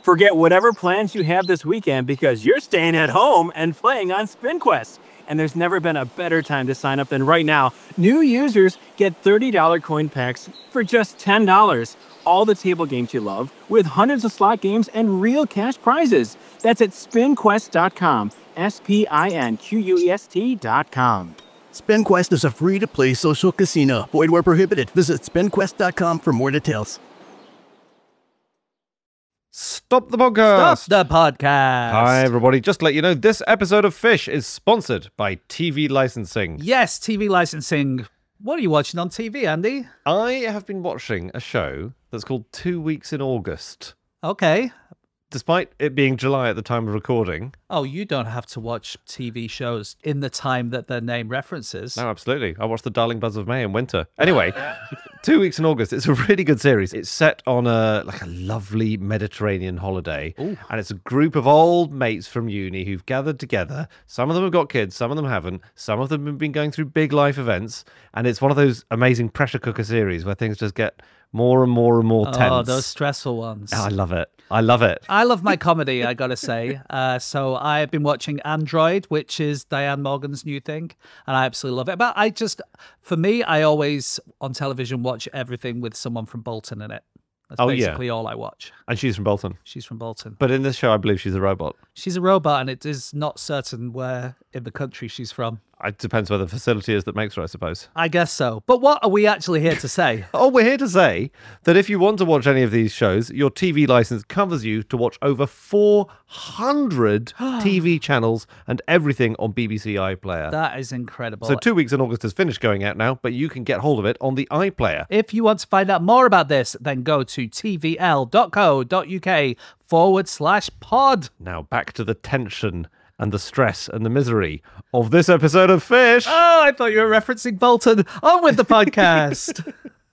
Forget whatever plans you have this weekend because you're staying at home and playing on SpinQuest. And there's never been a better time to sign up than right now. New users get $30 coin packs for just $10. All the table games you love, with hundreds of slot games and real cash prizes. That's at spinquest.com. SPINQUEST.com. SpinQuest is a free-to-play social casino. Void where prohibited. Visit spinquest.com for more details. Stop the podcast. Stop the podcast. Hi, everybody. Just to let you know, this episode of Fish is sponsored by TV licensing. Yes, TV licensing. What are you watching on TV, Andy? I have been watching a show that's called 2 Weeks in August. Okay. Despite it being July at the time of recording. Oh, you don't have to watch TV shows in the time that their name references. No, absolutely. I watched The Darling Buzz of May in winter. Anyway, 2 Weeks in August. It's a really good series. It's set on a lovely Mediterranean holiday. Ooh. And it's a group of old mates from uni who've gathered together. Some of them have got kids, some of them haven't. Some of them have been going through big life events. And it's one of those amazing pressure cooker series where things just get more and more and more tense. Oh, those stressful ones. Oh, I love it. I love it. I love my comedy, I gotta say. So I've been watching Android, which is Diane Morgan's new thing, and I absolutely love it. But for me, I always on television watch everything with someone from Bolton in it. That's basically all I watch. And she's from Bolton. She's from Bolton. But in this show, I believe she's a robot. She's a robot, and it is not certain where in the country she's from. It depends where the facility is that makes her, I suppose. I guess so. But what are we actually here to say? Oh, we're here to say that if you want to watch any of these shows, your TV license covers you to watch over 400 TV channels and everything on BBC iPlayer. That is incredible. So 2 Weeks in August has finished going out now, but you can get hold of it on the iPlayer. If you want to find out more about this, then go to tvl.co.uk/pod. Now back to the tension and the stress and the misery of this episode of Fish. Oh, I thought you were referencing Bolton. On with the podcast.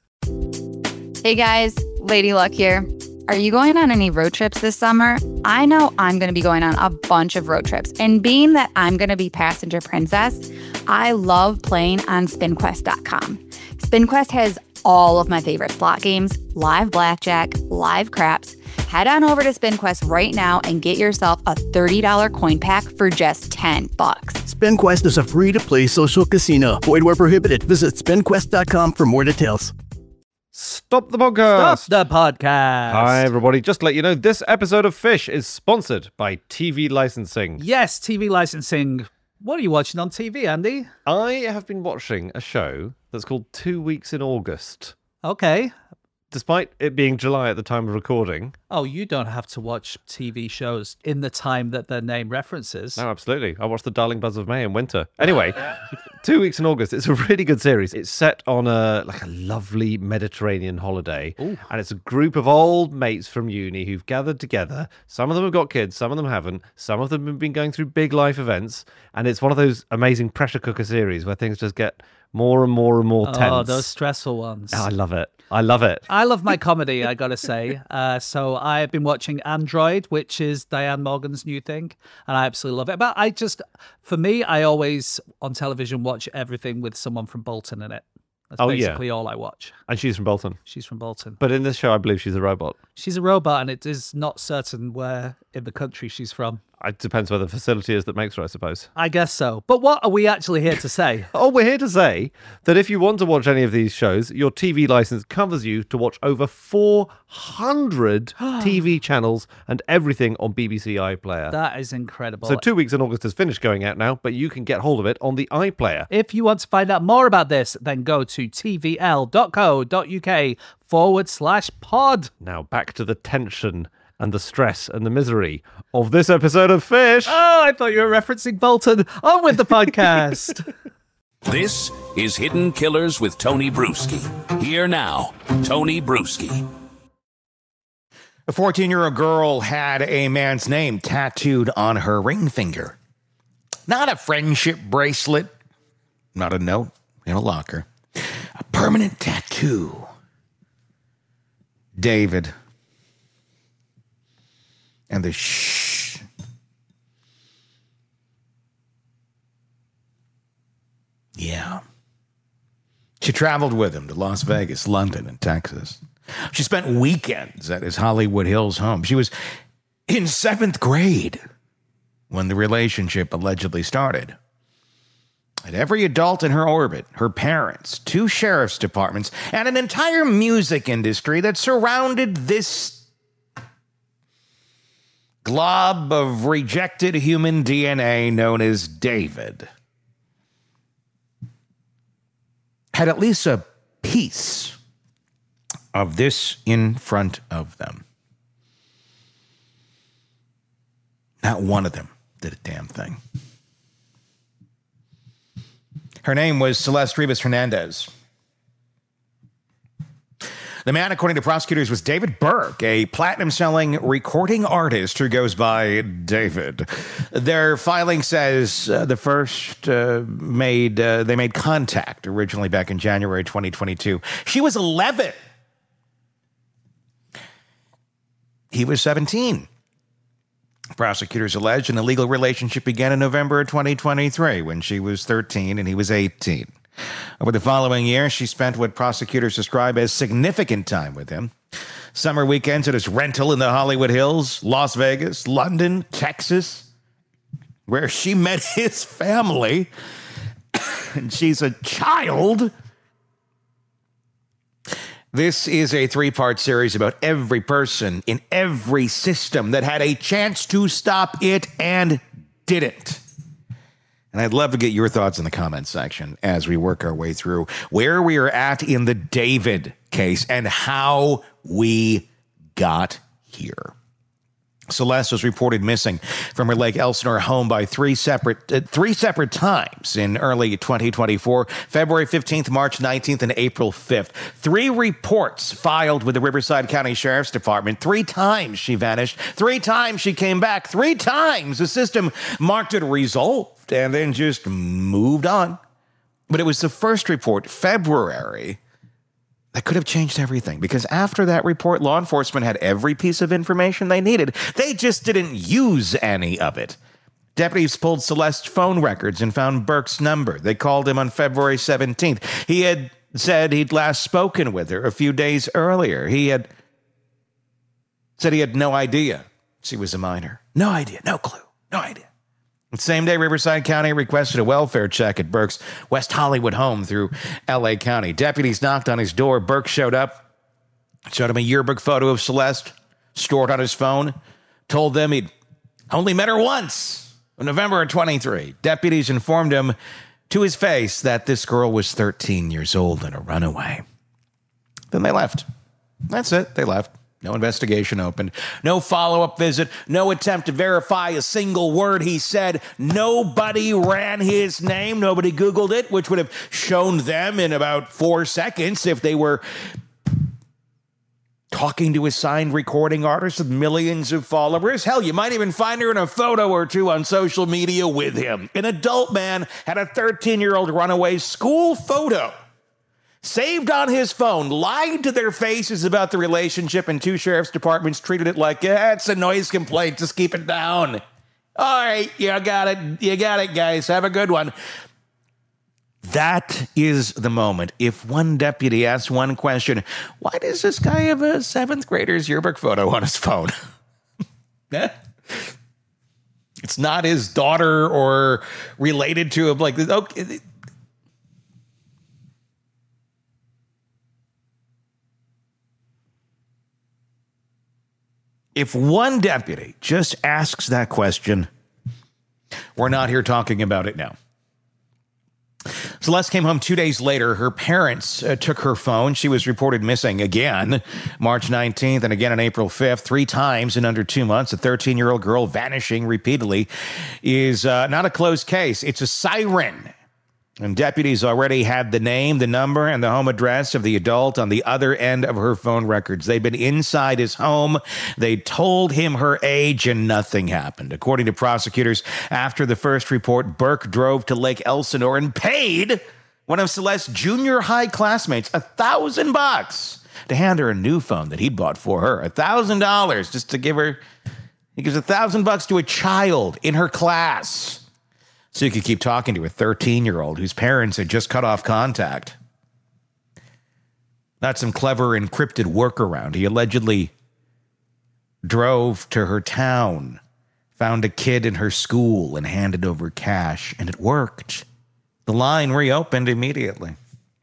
Hey guys, Lady Luck here. Are you going on any road trips this summer? I know I'm going to be going on a bunch of road trips. And being that I'm going to be passenger princess, I love playing on SpinQuest.com. SpinQuest has all of my favorite slot games, live blackjack, live craps. Head on over to SpinQuest right now and get yourself a $30 coin pack for just $10. SpinQuest is a free-to-play social casino. Void where prohibited. Visit spinquest.com for more details. Stop the podcast. Stop the podcast. Hi, everybody. Just to let you know, this episode of Fish is sponsored by TV licensing. Yes, TV licensing. What are you watching on TV, Andy? I have been watching a show that's called 2 Weeks in August. Okay. Despite it being July at the time of recording. Oh, you don't have to watch TV shows in the time that their name references. No, absolutely. I watched The Darling Buzz of May in winter. Anyway, 2 Weeks in August. It's a really good series. It's set on a lovely Mediterranean holiday. Ooh. And it's a group of old mates from uni who've gathered together. Some of them have got kids, some of them haven't. Some of them have been going through big life events. And it's one of those amazing pressure cooker series where things just get more and more and more tense. Oh, those stressful ones. Oh, I love it. I love it. I love my comedy, I gotta say. So I've been watching Android, which is Diane Morgan's new thing, and I absolutely love it. But for me, I always on television watch everything with someone from Bolton in it. That's basically all I watch. And she's from Bolton. She's from Bolton. But in this show, I believe she's a robot. She's a robot, and it is not certain where in the country she's from. It depends where the facility is that makes her, I suppose. I guess so. But what are we actually here to say? Oh, we're here to say that if you want to watch any of these shows, your TV license covers you to watch over 400 TV channels and everything on BBC iPlayer. That is incredible. So 2 Weeks in August has finished going out now, but you can get hold of it on the iPlayer. If you want to find out more about this, then go to tvl.co.uk/pod. Now back to the tension and the stress and the misery of this episode of Fish. Oh, I thought you were referencing Bolton. On with the podcast. This is Hidden Killers with Tony Bruschi. Here now, Tony Bruschi. A 14-year-old girl had a man's name tattooed on her ring finger. Not a friendship bracelet, not a note in a locker. A permanent tattoo. David. And the shh. Yeah. She traveled with him to Las Vegas, London, and Texas. She spent weekends at his Hollywood Hills home. She was in 7th grade when the relationship allegedly started. And every adult in her orbit, her parents, 2 sheriff's departments, and an entire music industry that surrounded this glob of rejected human DNA known as David, had at least a piece of this in front of them. Not one of them did a damn thing. Her name was Celeste Rivas Hernandez. The man, according to prosecutors, was David Burke, a platinum-selling recording artist who goes by David. Their filing says they made contact originally back in January 2022. She was 11. He was 17. Prosecutors allege an illegal relationship began in November of 2023 when she was 13 and he was 18. Over the following year, she spent what prosecutors describe as significant time with him. Summer weekends at his rental in the Hollywood Hills, Las Vegas, London, Texas, where she met his family. And she's a child. This is a 3-part series about every person in every system that had a chance to stop it and didn't. And I'd love to get your thoughts in the comments section as we work our way through where we are at in the David case and how we got here. Celeste was reported missing from her Lake Elsinore home by three separate times in early 2024, February 15th, March 19th, and April 5th. 3 reports filed with the Riverside County Sheriff's Department. 3 times she vanished. 3 times she came back. 3 times the system marked it resolved and then just moved on. But it was the first report, February, that could have changed everything, because after that report, law enforcement had every piece of information they needed. They just didn't use any of it. Deputies pulled Celeste's phone records and found Burke's number. They called him on February 17th. He had said he'd last spoken with her a few days earlier. He had said he had no idea she was a minor. No idea, no clue, no idea. The same day, Riverside County requested a welfare check at Burke's West Hollywood home through L.A. County. Deputies knocked on his door. Burke showed up, showed him a yearbook photo of Celeste stored on his phone, told them he'd only met her once in November of 23. Deputies informed him to his face that this girl was 13 years old and a runaway. Then they left. That's it. They left. No investigation opened. No follow-up visit. No attempt to verify a single word he said. Nobody ran his name. Nobody Googled it, which would have shown them in about 4 seconds if they were talking to a signed recording artist with millions of followers. Hell, you might even find her in a photo or 2 on social media with him. An adult man had a 13-year-old runaway school photo saved on his phone, lied to their faces about the relationship, and 2 sheriff's departments treated it like, yeah, it's a noise complaint, just keep it down. All right, you got it, guys. Have a good one. That is the moment. If one deputy asks one question, why does this guy have a 7th grader's yearbook photo on his phone? It's not his daughter or related to him. Like, okay. If one deputy just asks that question, we're not here talking about it now. Celeste came home 2 days later. Her parents took her phone. She was reported missing again, March 19th, and again on April 5th, 3 times in under 2 months. A 13-year-old girl vanishing repeatedly is not a closed case. It's a siren. And deputies already had the name, the number, and the home address of the adult on the other end of her phone records. They'd been inside his home. They told him her age, and nothing happened. According to prosecutors, after the first report, Burke drove to Lake Elsinore and paid one of Celeste's junior high classmates $1,000 to hand her a new phone that he'd bought for her. $1,000 just to give her. He gives $1,000 to a child in her class so you could keep talking to a 13-year-old whose parents had just cut off contact. That's some clever encrypted workaround. He allegedly drove to her town, found a kid in her school, and handed over cash, and it worked. The line reopened immediately.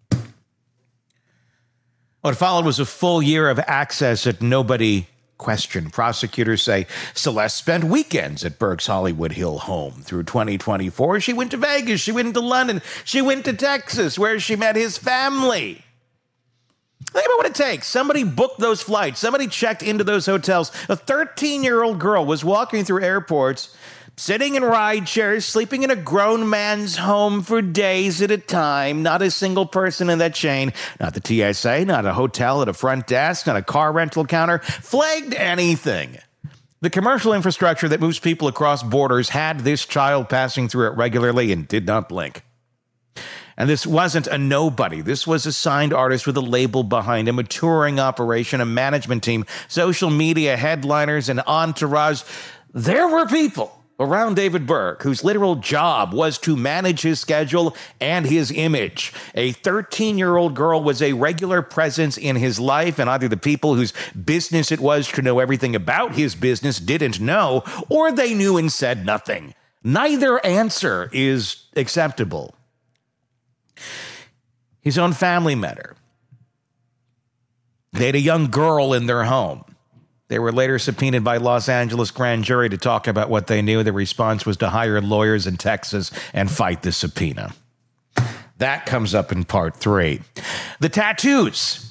What followed was a full year of access that nobody questioned. Prosecutors say Celeste spent weekends at Burke's Hollywood Hill home through 2024. She went to Vegas, she went to London, she went to Texas, where she met his family. Think about what it takes. Somebody booked those flights. Somebody checked into those hotels. A 13-year-old girl was walking through airports, sitting in ride chairs, sleeping in a grown man's home for days at a time. Not a single person in that chain, not the TSA, not a hotel at a front desk, not a car rental counter, flagged anything. The commercial infrastructure that moves people across borders had this child passing through it regularly and did not blink. And this wasn't a nobody. This was a signed artist with a label behind him, a touring operation, a management team, social media headliners, and entourage. There were people around David Burke whose literal job was to manage his schedule and his image. A 13-year-old girl was a regular presence in his life, and either the people whose business it was to know everything about his business didn't know, or they knew and said nothing. Neither answer is acceptable. His own family met her. They had a young girl in their home. They were later subpoenaed by Los Angeles grand jury to talk about what they knew. The response was to hire lawyers in Texas and fight the subpoena. That comes up in part 3. The tattoos.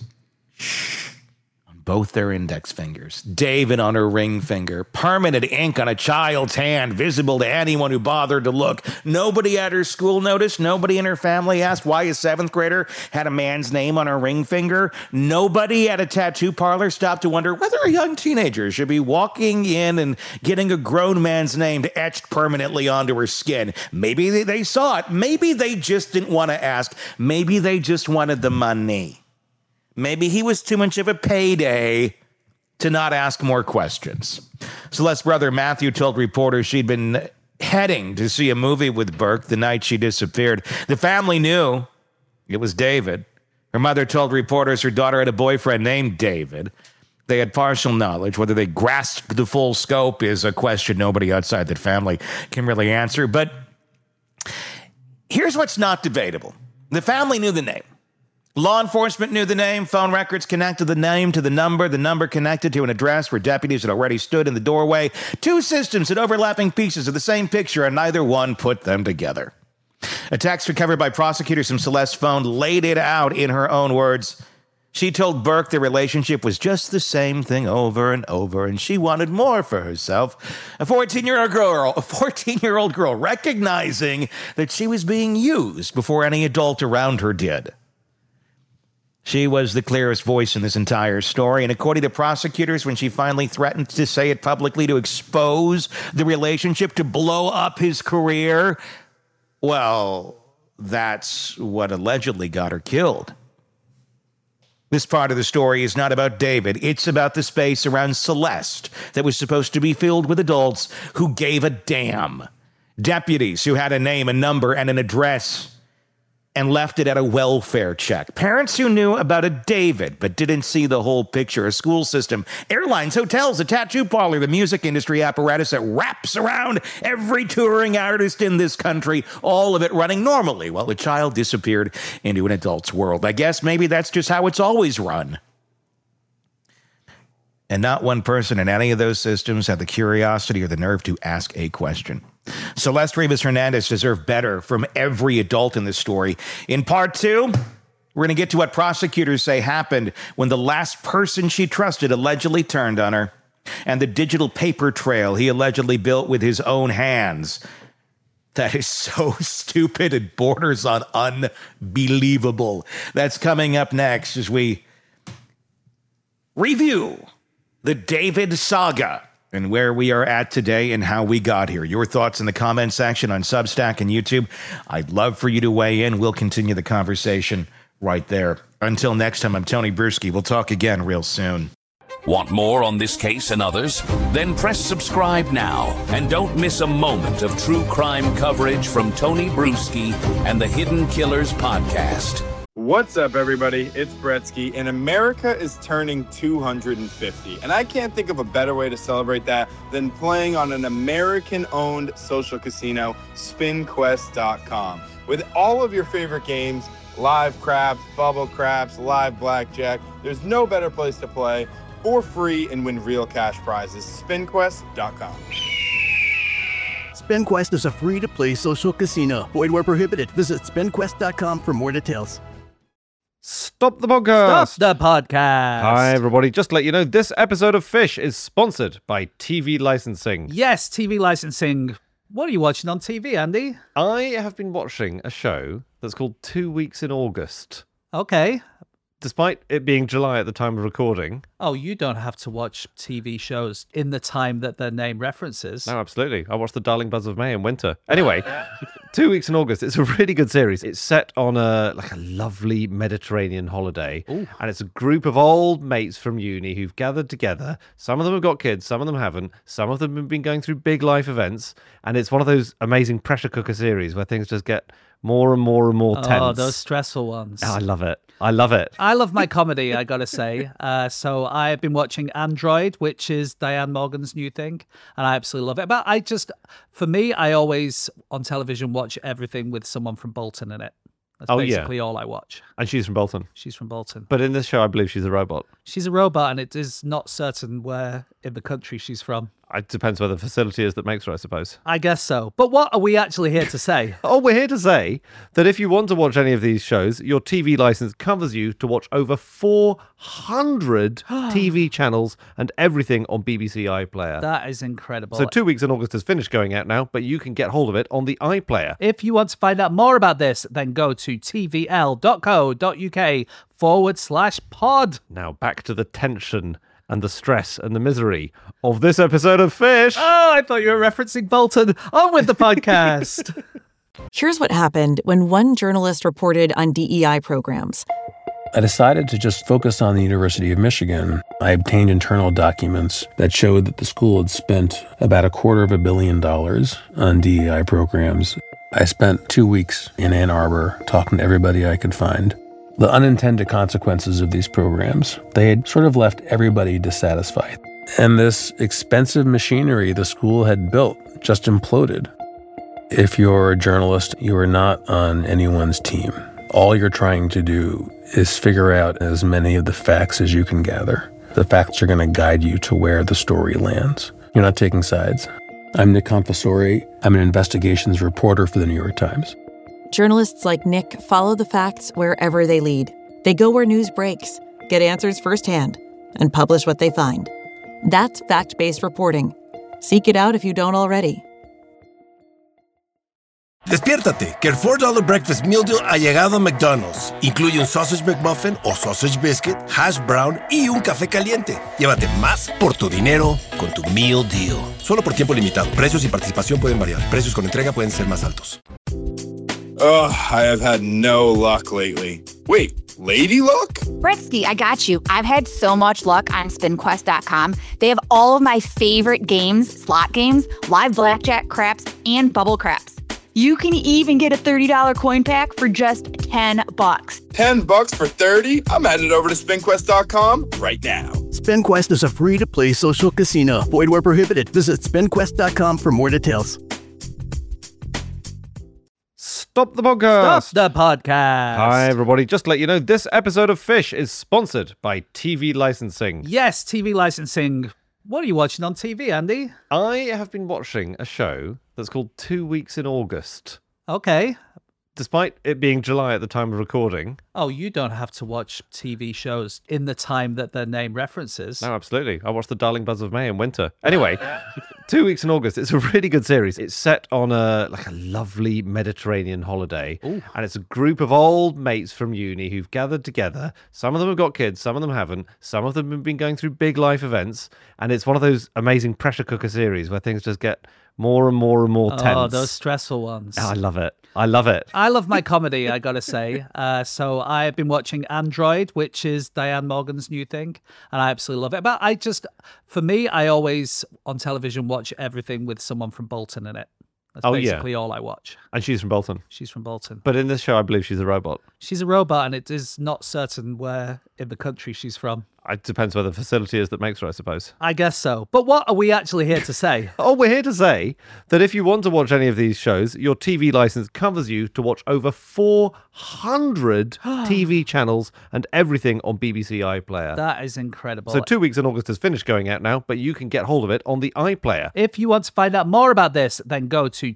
Both their index fingers. David on her ring finger. Permanent ink on a child's hand, visible to anyone who bothered to look. Nobody at her school noticed. Nobody in her family asked why a 7th grader had a man's name on her ring finger. Nobody at a tattoo parlor stopped to wonder whether a young teenager should be walking in and getting a grown man's name etched permanently onto her skin. Maybe they saw it. Maybe they just didn't want to ask. Maybe they just wanted the money. Maybe he was too much of a payday to not ask more questions. Celeste's brother Matthew told reporters she'd been heading to see a movie with Burke the night she disappeared. The family knew it was David. Her mother told reporters her daughter had a boyfriend named David. They had partial knowledge. Whether they grasped the full scope is a question nobody outside that family can really answer. But here's what's not debatable. The family knew the name. Law enforcement knew the name. Phone records connected the name to the number connected to an address where deputies had already stood in the doorway. 2 systems had overlapping pieces of the same picture, and neither one put them together. A text recovered by prosecutors from Celeste's phone laid it out in her own words. She told Burke the relationship was just the same thing over and over, and she wanted more for herself. A 14-year-old girl recognizing that she was being used before any adult around her did. She was the clearest voice in this entire story, and according to prosecutors, when she finally threatened to say it publicly to expose the relationship, to blow up his career, well, that's what allegedly got her killed. This part of the story is not about David. It's about the space around Celeste that was supposed to be filled with adults who gave a damn. Deputies who had a name, a number, and an address, and left it at a welfare check. Parents who knew about a David but didn't see the whole picture. A school system, airlines, hotels, a tattoo parlor, the music industry apparatus that wraps around every touring artist in this country, all of it running normally while a child disappeared into an adult's world. I guess maybe that's just how it's always run. And not one person in any of those systems had the curiosity or the nerve to ask a question. Celeste Rivas-Hernandez deserved better from every adult in this story. In part 2, we're going to get to what prosecutors say happened when the last person she trusted allegedly turned on her, and the digital paper trail he allegedly built with his own hands. That is so stupid, it borders on unbelievable. That's coming up next as we review the David saga and where we are at today and how we got here. Your thoughts in the comment section on Substack and YouTube. I'd love for you to weigh in. We'll continue the conversation right there. Until next time, I'm Tony Bruschi. We'll talk again real soon. Want more on this case and others? Then press subscribe now and don't miss a moment of true crime coverage from Tony Bruschi and the Hidden Killers podcast. What's up, everybody? It's Bretsky, and America is turning 250. And I can't think of a better way to celebrate that than playing on an American-owned social casino, SpinQuest.com. With all of your favorite games, live craps, bubble craps, live blackjack, there's no better place to play for free and win real cash prizes. SpinQuest.com. SpinQuest is a free-to-play social casino. Void where prohibited. Visit SpinQuest.com for more details. Stop the podcast. Stop the podcast. Hi, everybody. Just to let you know, this episode of Fish is sponsored by TV licensing. Yes, TV licensing. What are you watching on TV, Andy? I have been watching a show that's called 2 Weeks in August. Okay. Despite it being July at the time of recording. Oh, you don't have to watch TV shows in the time that their name references. No, absolutely. I watched The Darling Buds of May in winter. Anyway, 2 Weeks in August. It's a really good series. It's set on a lovely Mediterranean holiday. Ooh. And it's a group of old mates from uni who've gathered together. Some of them have got kids, some of them haven't. Some of them have been going through big life events. And it's one of those amazing pressure cooker series where things just get more and more and more tense. Oh, those stressful ones. Oh, I love it. I love it. I love my comedy, I gotta say. So I've been watching Android, which is Diane Morgan's new thing, and I absolutely love it. But for me, I always on television watch everything with someone from Bolton in it. That's basically all I watch. And she's from Bolton. She's from Bolton. But in this show, I believe she's a robot. She's a robot, and it is not certain where in the country she's from. It depends where the facility is that makes her, I suppose. I guess so. But what are we actually here to say? Oh, we're here to say that if you want to watch any of these shows, your TV license covers you to watch over 400 TV channels and everything on BBC iPlayer. That is incredible. So 2 Weeks in August has finished going out now, but you can get hold of it on the iPlayer. If you want to find out more about this, then go to tvl.co.uk/pod. Now back to the tension and the stress and the misery of this episode of Fish. Oh, I thought you were referencing Bolton. On with the podcast. Here's what happened when one journalist reported on DEI programs. I decided to just focus on the University of Michigan. I obtained internal documents that showed that the school had spent about $250 million on DEI programs. I spent 2 weeks in Ann Arbor talking to everybody I could find. The unintended consequences of these programs, they had sort of left everybody dissatisfied. And this expensive machinery the school had built just imploded. If you're a journalist, you are not on anyone's team. All you're trying to do is figure out as many of the facts as you can gather. The facts are going to guide you to where the story lands. You're not taking sides. I'm Nick Confessori. I'm an investigations reporter for the New York Times. Journalists like Nick follow the facts wherever they lead. They go where news breaks, get answers firsthand, and publish what they find. That's fact-based reporting. Seek it out if you don't already. Despiértate, que el $4 Breakfast Meal Deal ha llegado a McDonald's. Incluye un Sausage McMuffin o Sausage Biscuit, Hash Brown y un café caliente. Llévate más por tu dinero con tu Meal Deal. Solo por tiempo limitado. Precios y participación pueden variar. Precios con entrega pueden ser más altos. Ugh, I have had no luck lately. Wait, lady luck? Britsky, I got you. I've had so much luck on SpinQuest.com. They have all of my favorite games, slot games, live blackjack, craps, and bubble craps. You can even get a $30 coin pack for just $10. $10 for 30? I'm headed over to SpinQuest.com right now. SpinQuest is a free-to-play social casino. Void where prohibited. Visit SpinQuest.com for more details. Stop the podcast. Stop the podcast. Hi, everybody. Just to let you know, this episode of Fish is sponsored by TV licensing. Yes, TV licensing. What are you watching on TV, Andy? I have been watching a show that's called 2 Weeks in August. Okay. Despite it being July at the time of recording. Oh, you don't have to watch TV shows in the time that their name references. No, absolutely. I watched The Darling Buds of May in winter. Anyway, 2 Weeks in August. It's a really good series. It's set on a lovely Mediterranean holiday. Ooh. And it's a group of old mates from uni who've gathered together. Some of them have got kids, some of them haven't. Some of them have been going through big life events. And it's one of those amazing pressure cooker series where things just get more and more and more tense. Oh, those stressful ones. Oh, I love it. I love it. I love my comedy, I gotta say. So I've been watching Android, which is Diane Morgan's new thing, and I absolutely love it. But for me, I always on television watch everything with someone from Bolton in it. That's basically all I watch. And she's from Bolton. She's from Bolton. But in this show, I believe she's a robot. She's a robot, and it is not certain where in the country she's from. It depends where the facility is that makes her, I suppose. I guess so. But what are we actually here to say? Oh, we're here to say that if you want to watch any of these shows, your TV license covers you to watch over 400 TV channels and everything on BBC iPlayer. That is incredible. So 2 weeks in August has finished going out now, but you can get hold of it on the iPlayer. If you want to find out more about this, then go to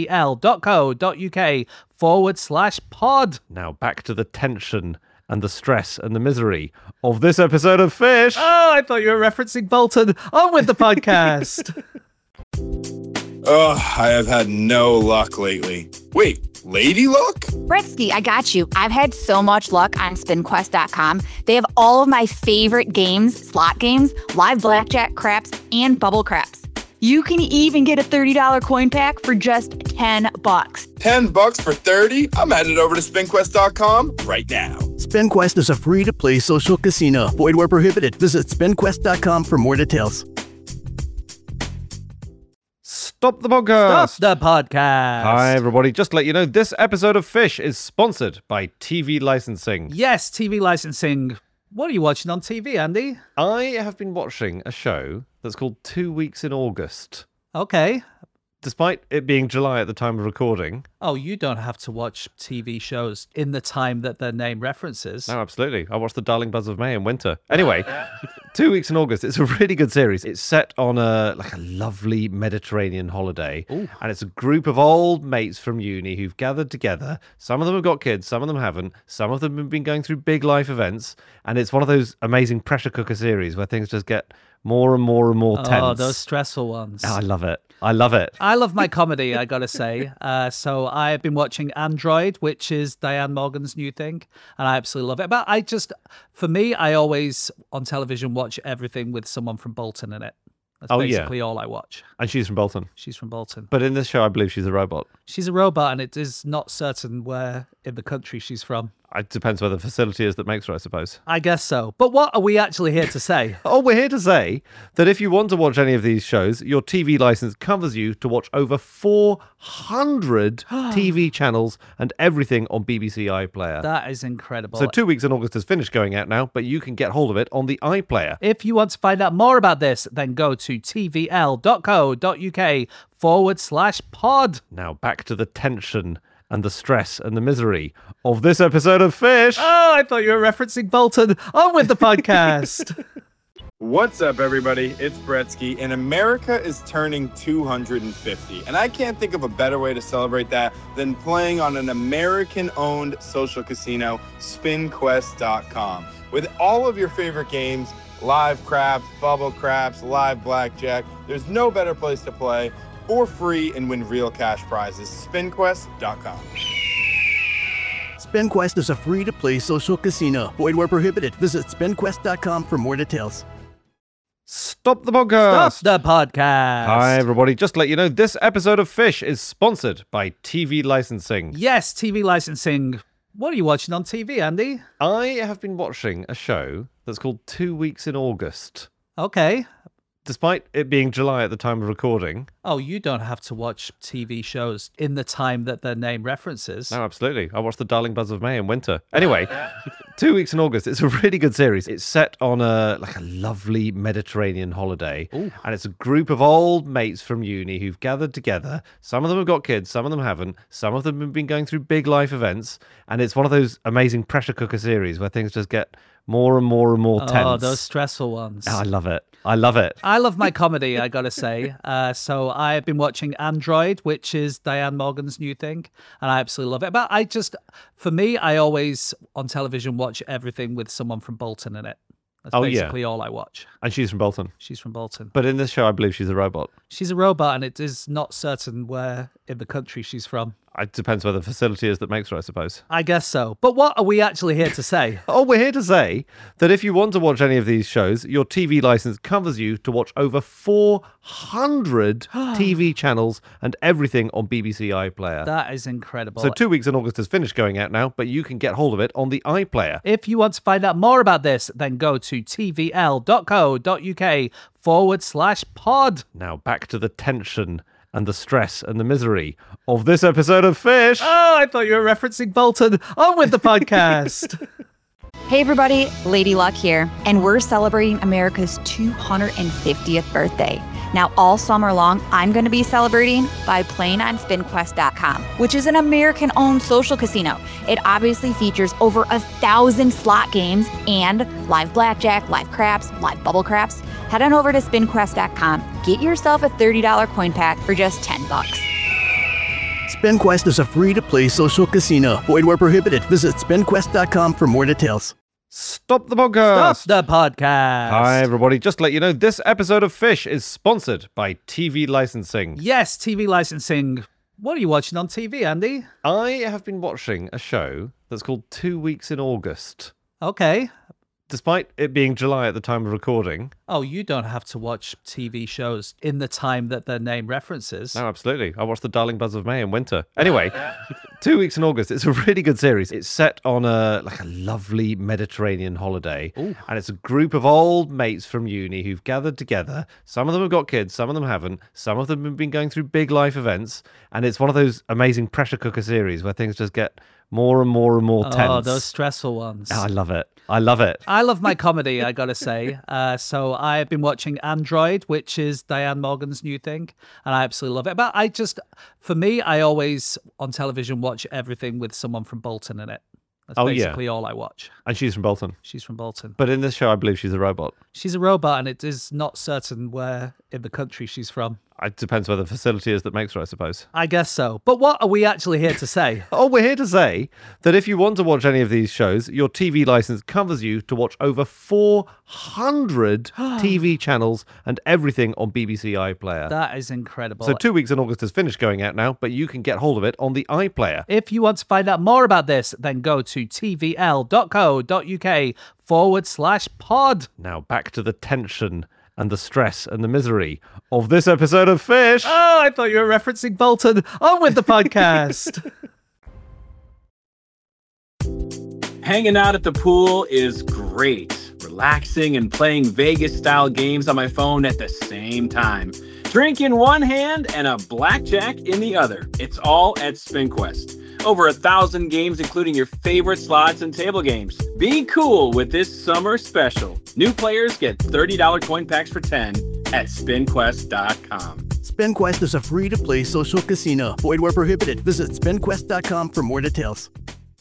tvl.co.uk/pod. Now back to the tension and the stress and the misery of this episode of Fish. Oh, I thought you were referencing Bolton. On with the podcast. Oh, I have had no luck lately. Wait, lady luck? Bretsky, I got you. I've had so much luck on SpinQuest.com. They have all of my favorite games, slot games, live blackjack, craps, and bubble craps. You can even get a $30 coin pack for just $10. $10 for 30? I'm headed over to SpinQuest.com right now. SpinQuest is a free-to-play social casino. Void where prohibited. Visit SpinQuest.com for more details. Stop the podcast. Stop the podcast. Hi, everybody. Just to let you know, this episode of Fish is sponsored by TV licensing. Yes, TV licensing. What are you watching on TV, Andy? I have been watching a show that's called 2 Weeks in August. Okay. Despite it being July at the time of recording. Oh, you don't have to watch TV shows in the time that their name references. No, absolutely. I watched The Darling Buzz of May in winter. Anyway, 2 Weeks in August. It's a really good series. It's set on a lovely Mediterranean holiday. Ooh. And it's a group of old mates from uni who've gathered together. Some of them have got kids, some of them haven't. Some of them have been going through big life events. And it's one of those amazing pressure cooker series where things just get more and more and more tense. Oh, those stressful ones. Oh, I love it. I love it. I love my comedy, I gotta say. So I've been watching Android, which is Diane Morgan's new thing, and I absolutely love it. But for me, I always on television watch everything with someone from Bolton in it. That's basically all I watch. And she's from Bolton. She's from Bolton. But in this show, I believe she's a robot. She's a robot, and it is not certain where in the country she's from. It depends where the facility is that makes her, I suppose. I guess so. But what are we actually here to say? Oh, we're here to say that if you want to watch any of these shows, your TV license covers you to watch over 400 TV channels and everything on BBC iPlayer. That is incredible. So 2 weeks in August has finished going out now, but you can get hold of it on the iPlayer. If you want to find out more about this, then go to tvl.co.uk/pod. Now back to the tension and the stress and the misery of this episode of Fish. Oh, I thought you were referencing Bolton. On with the podcast. What's up, everybody? It's Bretsky, and America is turning 250. And I can't think of a better way to celebrate that than playing on an American-owned social casino, SpinQuest.com. With all of your favorite games, live craps, bubble craps, live blackjack, there's no better place to play for free and win real cash prizes. SpinQuest.com. SpinQuest is a free-to-play social casino. Void where prohibited. Visit SpinQuest.com for more details. Stop the podcast. Stop the podcast. Hi, everybody. Just to let you know, this episode of Fish is sponsored by TV licensing. Yes, TV licensing. What are you watching on TV, Andy? I have been watching a show that's called 2 Weeks in August. Okay. Despite it being July at the time of recording. Oh, you don't have to watch TV shows in the time that their name references. No, absolutely. I watched The Darling Buzz of May in winter. Anyway, 2 Weeks in August. It's a really good series. It's set on a lovely Mediterranean holiday. Ooh. And it's a group of old mates from uni who've gathered together. Some of them have got kids, some of them haven't. Some of them have been going through big life events. And it's one of those amazing pressure cooker series where things just get more and more and more tense. Oh, those stressful ones. Oh, I love it. I love it. I love my comedy, I gotta say. So I've been watching Android, which is Diane Morgan's new thing, and I absolutely love it. But for me, I always on television watch everything with someone from Bolton in it. That's basically all I watch. And she's from Bolton. She's from Bolton. But in this show, I believe she's a robot. She's a robot, and it is not certain where in the country she's from. It depends where the facility is that makes her, I suppose. I guess so. But what are we actually here to say? Oh, we're here to say that if you want to watch any of these shows, your TV license covers you to watch over 400 TV channels and everything on BBC iPlayer. That is incredible. So 2 weeks in August has finished going out now, but you can get hold of it on the iPlayer. If you want to find out more about this, then go to tvl.co.uk/pod. Now back to the tension and the stress and the misery of this episode of Fish. Oh, I thought you were referencing Bolton. On with the podcast. Hey everybody, Lady Luck here, and we're celebrating America's 250th birthday. Now, all summer long, I'm going to be celebrating by playing on SpinQuest.com, which is an American-owned social casino. It obviously features over 1,000 slot games and live blackjack, live craps, live bubble craps. Head on over to SpinQuest.com. Get yourself a $30 coin pack for just $10. SpinQuest is a free-to-play social casino. Void where prohibited. Visit SpinQuest.com for more details. Stop the podcast. Stop the podcast. Hi, everybody. Just to let you know, this episode of Fish is sponsored by TV licensing. Yes, TV licensing. What are you watching on TV, Andy? I have been watching a show that's called 2 Weeks in August. Okay. Despite it being July at the time of recording. Oh, you don't have to watch TV shows in the time that their name references. No, absolutely. I watched The Darling Buzz of May in winter. Anyway, 2 Weeks in August. It's a really good series. It's set on a lovely Mediterranean holiday. Ooh. And it's a group of old mates from uni who've gathered together. Some of them have got kids, some of them haven't. Some of them have been going through big life events. And it's one of those amazing pressure cooker series where things just get more and more and more tense. Oh, those stressful ones. Oh, I love it. I love it. I love my comedy, I gotta say. So I've been watching Android, which is Diane Morgan's new thing, and I absolutely love it. But for me, I always on television watch everything with someone from Bolton in it. That's basically all I watch. And she's from Bolton. She's from Bolton. But in this show, I believe she's a robot. She's a robot, and it is not certain where in the country she's from. It depends where the facility is that makes her, I suppose. I guess so. But what are we actually here to say? Oh, we're here to say that if you want to watch any of these shows, your TV license covers you to watch over 400 TV channels and everything on BBC iPlayer. That is incredible. So 2 Weeks in August has finished going out now, but you can get hold of it on the iPlayer. If you want to find out more about this, then go to tvl.co.uk/pod. Now back to the tension and the stress and the misery of this episode of Fish. Oh, I thought you were referencing Bolton. On with the podcast. Hanging out at the pool is great. Relaxing and playing Vegas-style games on my phone at the same time. Drink in one hand and a blackjack in the other. It's all at SpinQuest. Over 1,000 games, including your favorite slots and table games. Be cool with this summer special. New players get $30 coin packs for $10 at SpinQuest.com. SpinQuest is a free-to-play social casino. Void where prohibited. Visit SpinQuest.com for more details.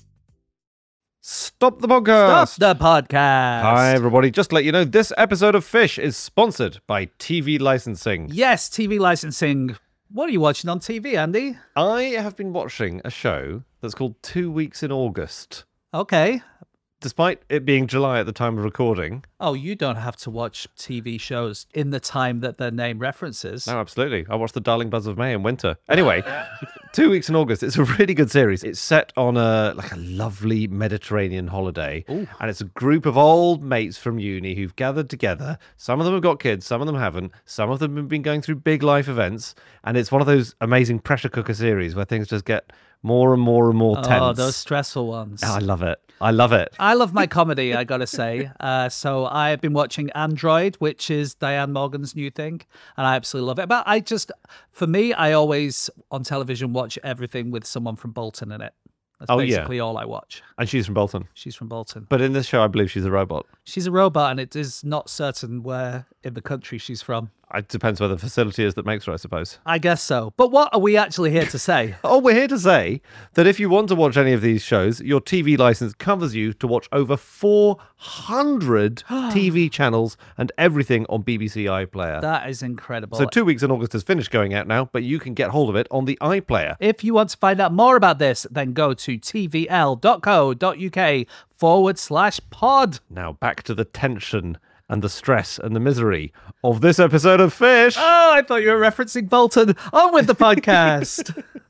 Stop the podcast. Stop the podcast. Hi, everybody. Just to let you know, this episode of Fish is sponsored by TV licensing. Yes, TV licensing. What are you watching on TV, Andy? I have been watching a show that's called 2 Weeks in August. Okay. Despite it being July at the time of recording. Oh, you don't have to watch TV shows in the time that their name references. No, absolutely. I watched The Darling Buzz of May in winter. Anyway, 2 Weeks in August. It's a really good series. It's set on a lovely Mediterranean holiday. Ooh. And it's a group of old mates from uni who've gathered together. Some of them have got kids, some of them haven't. Some of them have been going through big life events. And it's one of those amazing pressure cooker series where things just get more and more and more tense. Oh, those stressful ones. Oh, I love it. I love it. I love my comedy, I gotta say. So I've been watching Android, which is Diane Morgan's new thing, and I absolutely love it. But for me, I always on television watch everything with someone from Bolton in it. That's basically all I watch. And she's from Bolton. She's from Bolton. But in this show, I believe she's a robot. She's a robot, and it is not certain where in the country she's from. It depends where the facility is that makes her, I suppose. I guess so. But what are we actually here to say? Oh, we're here to say that if you want to watch any of these shows, your TV license covers you to watch over 400 TV channels and everything on BBC iPlayer. That is incredible. So 2 Weeks in August has finished going out now, but you can get hold of it on the iPlayer. If you want to find out more about this, then go to tvl.co.uk/pod. Now back to the tension and the stress and the misery of this episode of Fish. Oh, I thought you were referencing Bolton. On with the podcast.